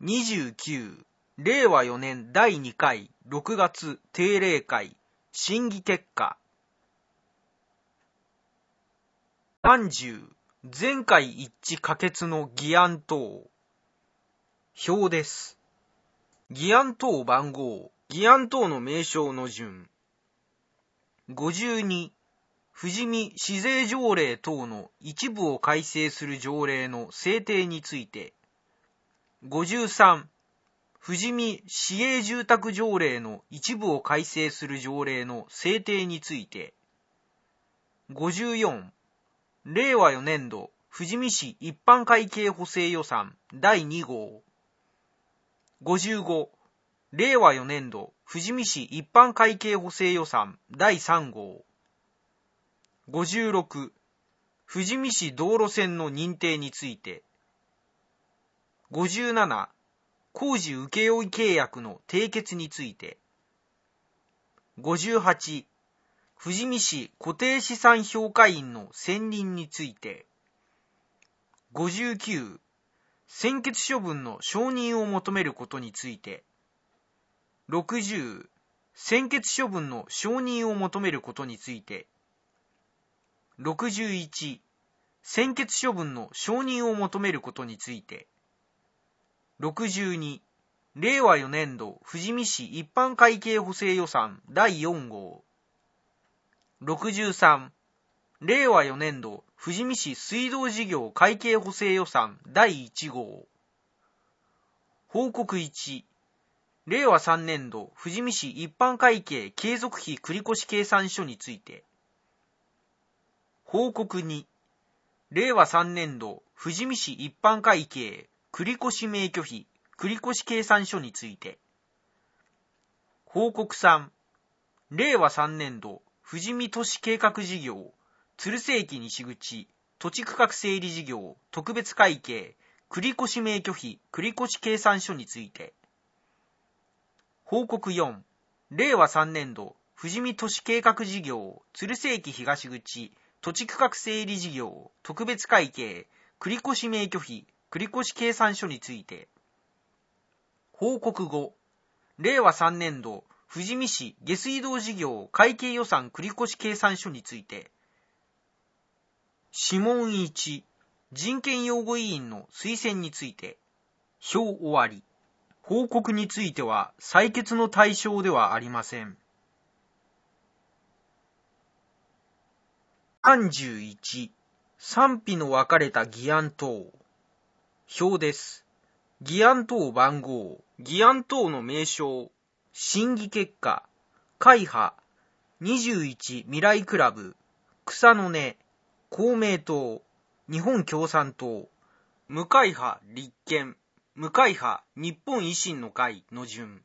29令和4年第2回6月定例会審議結果。30全会一致可決の議案等。表です。議案等番号、議案等の名称の順。52富士見市税条例等の一部を改正する条例の制定について。53富士見市営住宅条例の一部を改正する条例の制定について。54令和4年度富士見市一般会計補正予算第2号。55令和4年度富士見市一般会計補正予算第3號。56富士見市道路線の認定について。57工事請負契約の締結について。58富士見市固定資産評価員の選任について。59専決処分の承認を求めることについて。60専決処分の承認を求めることについて。61専決処分の承認を求めることについて。62令和4年度富士見市一般会計補正予算第4号。63令和4年度富士見市水道事業会計補正予算第1号。報告1令和3年度富士見市一般会計継続費繰越計算書について。報告2令和3年度富士見市一般会計繰越免許費繰越計算書について。報告3令和3年度富士見都市計画事業鶴瀬駅西口土地区画整理事業特別会計繰越免許費繰越計算書について。報告4令和3年度富士見都市計画事業鶴瀬駅東口土地区画整理事業特別会計繰越免許費繰越計算書について。報告5令和3年度富士見市下水道事業会計予算繰越計算書について。諮問1人権擁護委員の推薦について。表終わり。報告については採決の対象ではありません。31賛否の分かれた議案等。表です。議案等番号、議案等の名称、審議結果、会派、21未来クラブ、草の根、公明党、日本共産党、無会派立憲、無会派日本維新の会の順。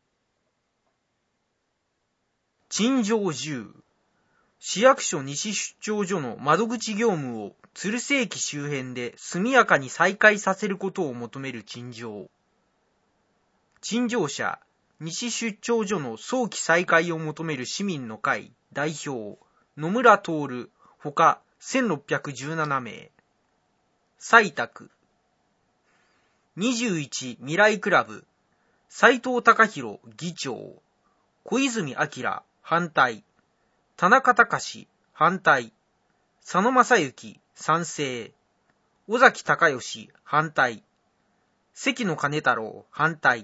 陳情10市役所西出張所の窓口業務を鶴瀬駅周辺で速やかに再開させることを求める陳情。陳情者、西出張所の早期再開を求める市民の会代表、野村徹、ほか1617名。採択。21未来クラブ、斉藤隆弘議長、小泉明反対。田中隆反対。佐野正幸賛成。尾崎隆義反対。関野兼太郎反対。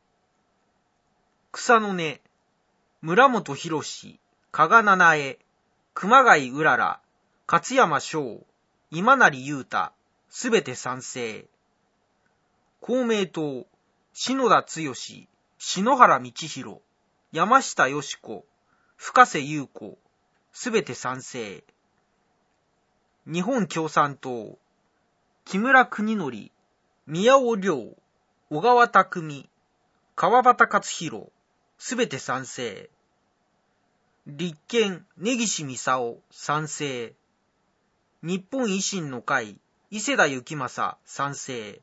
草の根、村本博士、加賀七重、熊谷うらら、勝山翔、今成優太、すべて賛成。公明党、篠田剛、篠原道弘、山下よし子、深瀬優子、すべて賛成。日本共産党、木村邦則、宮尾亮、小川匠、川端勝弘、すべて賛成。立憲、根岸操、賛成。日本維新の会、伊勢田幸正、賛成。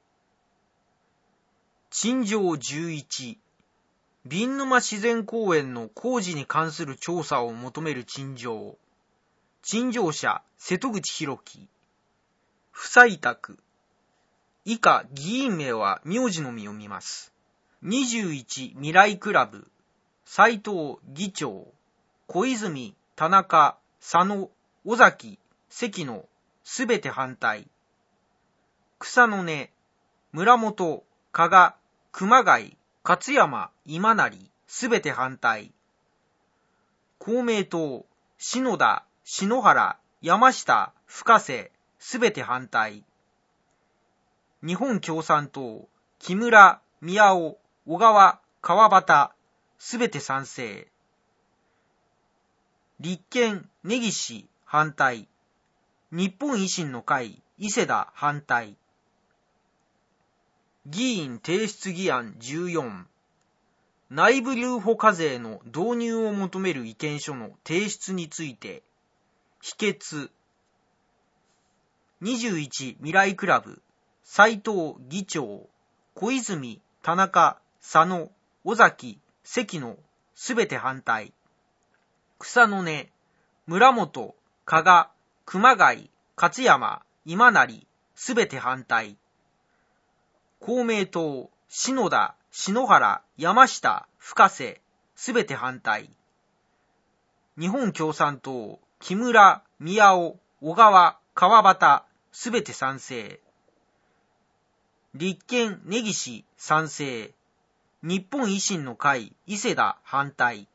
陳情11瓶沼自然公園の工事に関する調査を求める陳情。陳情者、瀬戸口博樹。不採択。以下、議員名は名字のみ読みます。 21未来クラブ、斉藤議長、小泉、田中、佐野、尾崎、関野、すべて反対。草の根、村本、加賀、熊谷、勝山、今成、すべて反対。公明党、篠田、篠原、山下、深瀬、すべて反対。日本共産党、木村、宮尾、小川、川端、すべて賛成。立憲、根岸、反対。日本維新の会、伊勢田、反対。議員提出議案14。内部留保課税の導入を求める意見書の提出について、否決。21未来クラブ、斉藤議長、小泉、田中、佐野、尾崎、関野、すべて反対。草の根、村本、加賀、熊谷、勝山、今成、すべて反対。公明党、篠田、篠原、山下、深瀬、すべて反対。日本共産党、木村、宮尾、小川、川端、すべて賛成。立憲、根岸、賛成。日本維新の会、伊勢田、反対。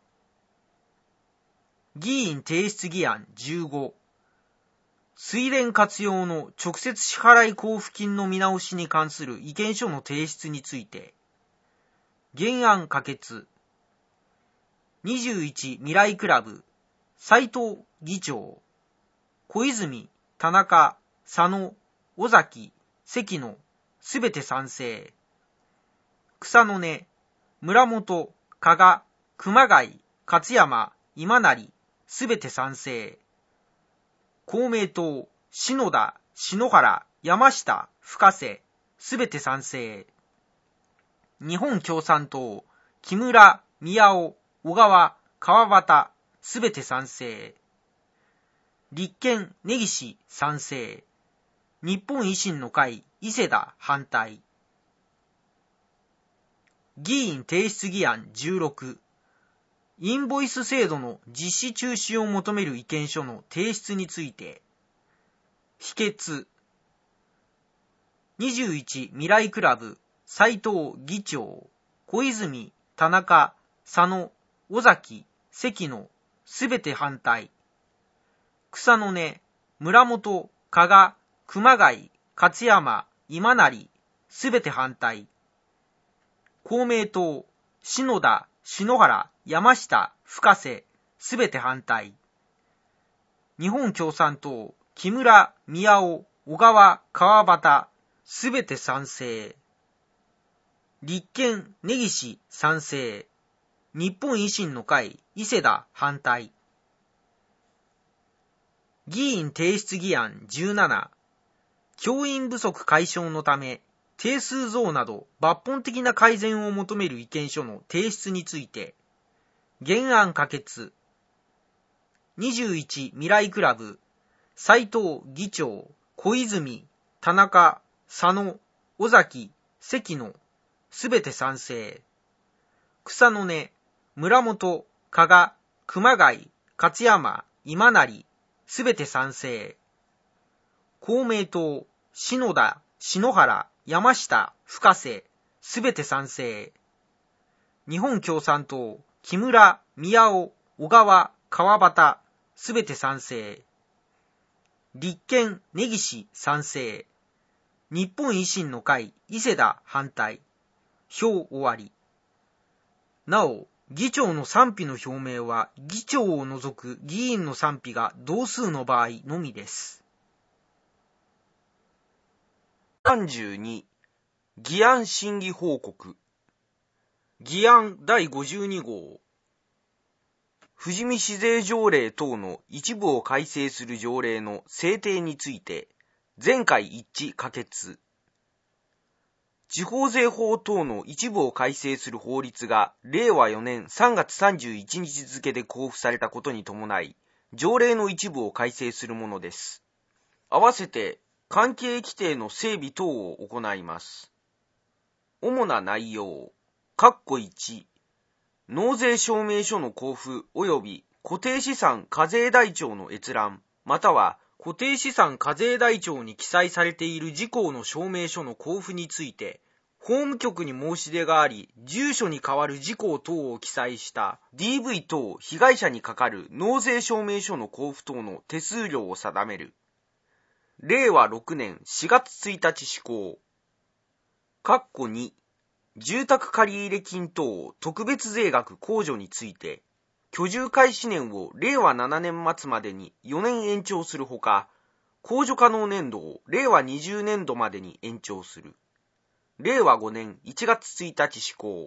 議員提出議案15。水田活用の直接支払い交付金の見直しに関する意見書の提出について、原案可決。21未来クラブ、斉藤議長、小泉、田中、佐野、尾崎、関野、すべて賛成。草の根、村本、加賀、熊谷、勝山、今成、すべて賛成。公明党、篠田、篠原、山下、深瀬、すべて賛成。日本共産党、木村、宮尾、小川、川端、すべて賛成。立憲、根岸、賛成。日本維新の会、伊勢田、反対。議員提出議案16。インボイス制度の実施中止を求める意見書の提出について、否決。21未来クラブ、斉藤議長、小泉、田中、佐野、尾崎、関野、すべて反対。草の根、村本、加賀、熊谷、勝山、今成、すべて反対。公明党、篠田、篠原、山下、深瀬、すべて反対。日本共産党、木村、宮尾、小川、川端、すべて賛成。立憲、根岸、賛成。日本維新の会、伊勢田、反対。議員提出議案17。教員不足解消のため、定数増など抜本的な改善を求める意見書の提出について、原案可決。21未来クラブ、斉藤議長、小泉、田中、佐野、尾崎、関野、すべて賛成。草の根、村本、加賀、熊谷、勝山、今成、すべて賛成。公明党、篠田、篠原、山下、深瀬、すべて賛成。日本共産党、木村、宮尾、小川、川端、すべて賛成。立憲、根岸、賛成。日本維新の会、伊勢田、反対。表終わり。なお、議長の賛否の表明は、議長を除く議員の賛否が同数の場合のみです。32議案審議報告。議案第52号。富士見市税条例等の一部を改正する条例の制定について、全会一致可決。地方税法等の一部を改正する法律が令和4年3月31日付で公布されたことに伴い、条例の一部を改正するものです。合わせて関係規定の整備等を行います。 主な内容。1、納税証明書の交付及び固定資産課税台帳の閲覧、または固定資産課税台帳に記載されている事項の証明書の交付について、法務局に申し出があり、住所に代わる事項等を記載した DV 等被害者にかかる納税証明書の交付等の手数料を定める。令和6年4月1日施行。2、住宅借入金等特別税額控除について、居住開始年を令和7年末までに4年延長するほか、控除可能年度を令和20年度までに延長する。令和5年1月1日施行。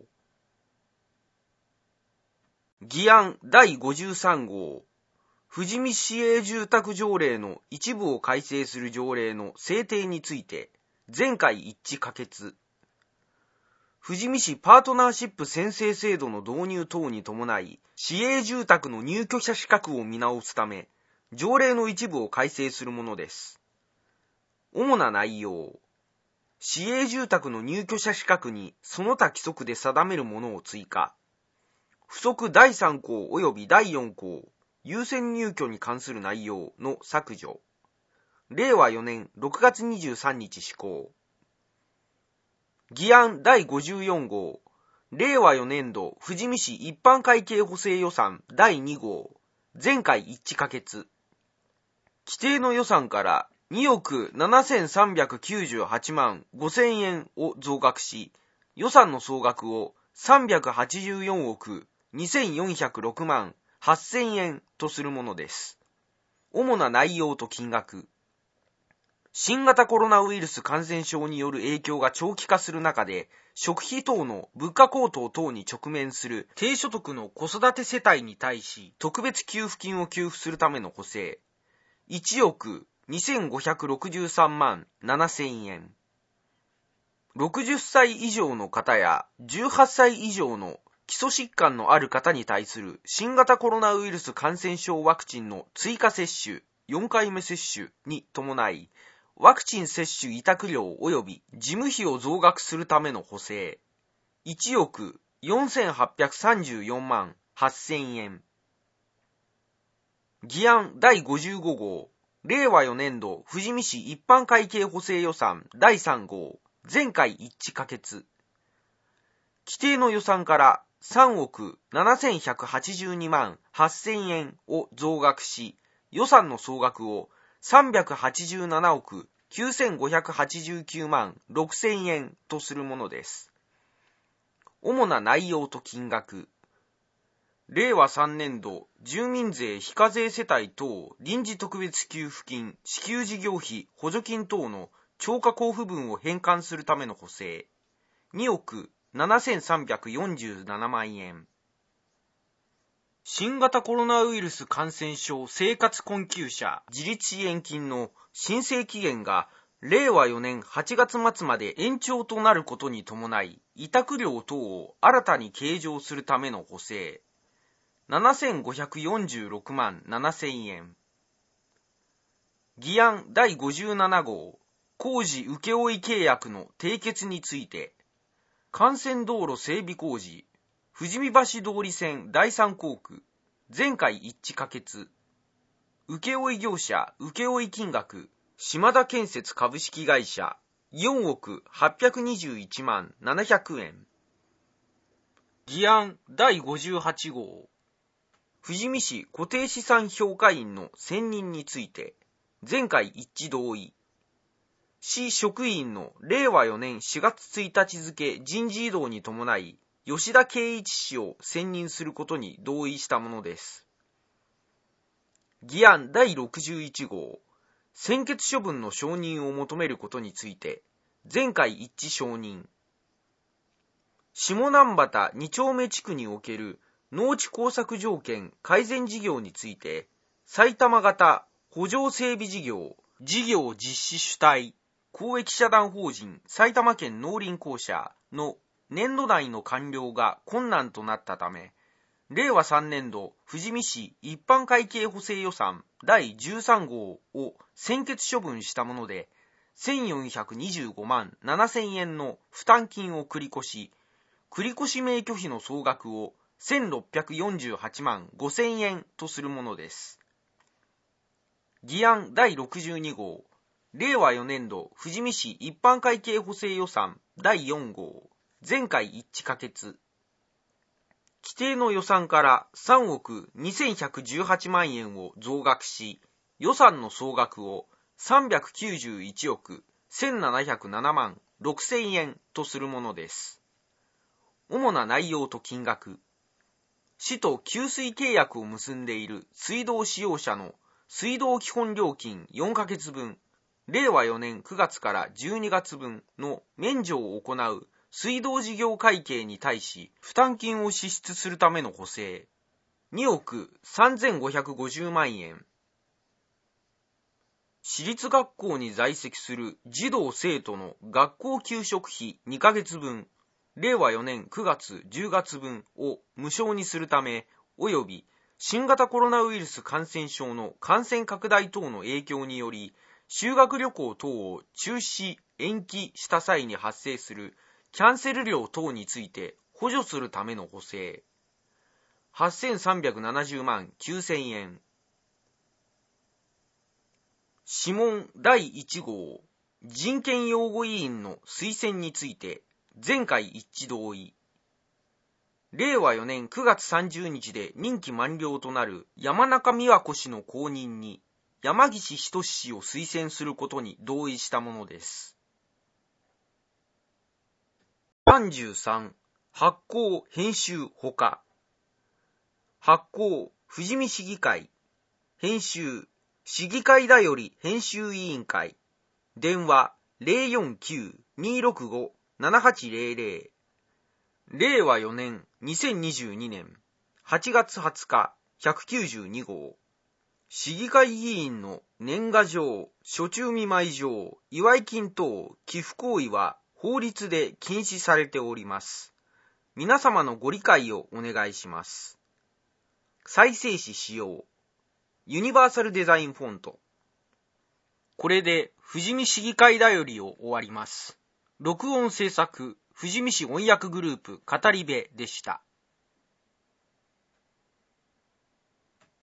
議案第53号。富士見市営住宅条例の一部を改正する条例の制定について、全会一致可決。富士見市パートナーシップ宣誓制度の導入等に伴い、市営住宅の入居者資格を見直すため、条例の一部を改正するものです。主な内容。市営住宅の入居者資格にその他規則で定めるものを追加。附則第3項及び第4項、優先入居に関する内容の削除。令和4年6月23日施行。議案第54号。令和4年度富士見市一般会計補正予算第2号。全会一致可決。規定の予算から2億7398万5000円を増額し、予算の総額を384億2406万8000円とするものです。主な内容と金額。新型コロナウイルス感染症による影響が長期化する中で、食費等の物価高騰等に直面する低所得の子育て世帯に対し、特別給付金を給付するための補正。1億2563万7000円。60歳以上の方や18歳以上の基礎疾患のある方に対する新型コロナウイルス感染症ワクチンの追加接種、4回目接種に伴い、ワクチン接種委託料及び事務費を増額するための補正。1億4834万8000円。議案第55号。令和4年度富士見市一般会計補正予算第3号。全会一致可決。規定の予算から3億7182万8000円を増額し、予算の総額を387億9589万6000円とするものです。主な内容と金額。令和3年度住民税非課税世帯等臨時特別給付金支給事業費補助金等の超過交付分を返還するための補正。2億7347万円。新型コロナウイルス感染症生活困窮者自立支援金の申請期限が令和4年8月末まで延長となることに伴い、委託料等を新たに計上するための補正。7546万7000円。議案第57号。工事請負契約の締結について、幹線道路整備工事、富士見橋通り線第3工区、全会一致可決。請負業者請負金額、島田建設株式会社、4億821万700円。議案第58号。富士見市固定資産評価員の選任について、全会一致同意。市職員の令和4年4月1日付人事異動に伴い、吉田圭一氏を選任することに同意したものです。議案第61号。専決処分の承認を求めることについて、全会一致承認。下南畑2丁目地区における農地耕作条件改善事業について、埼玉型補助整備事業実施主体公益社団法人埼玉県農林公社の年度内の完了が困難となったため、令和3年度富士見市一般会計補正予算第13号を専決処分したもので、 1425万7000円の負担金を繰越免許費の総額を1648万5000円とするものです。議案第62号、令和4年度富士見市一般会計補正予算第4号、全会一致可決。規定の予算から3億2118万円を増額し、予算の総額を391億1707万6000円とするものです。主な内容と金額。市と給水契約を結んでいる水道使用者の水道基本料金4ヶ月分、令和4年9月から12月分の免除を行う水道事業会計に対し負担金を支出するための補正、2億3550万円。私立学校に在籍する児童生徒の学校給食費2ヶ月分、令和4年9月10月分を無償にするため、及び新型コロナウイルス感染症の感染拡大等の影響により、修学旅行等を中止・延期した際に発生するキャンセル料等について補助するための補正、8370万9000円。諮問第1号、人権擁護委員の推薦について、全会一致同意。令和4年9月30日で任期満了となる山中美和子氏の後任に山岸仁氏を推薦することに同意したものです。33、発行編集ほか。発行富士見市議会。編集市議会だより編集委員会。電話 049-265-7800。令和4年2022年8月20日192号。市議会議員の年賀状、暑中見舞い状、祝い金等寄付行為は法律で禁止されております。皆様のご理解をお願いします。再生紙使用。ユニバーサルデザインフォント。これで富士見市議会だよりを終わります。録音制作、富士見市音訳グループ語り部でした。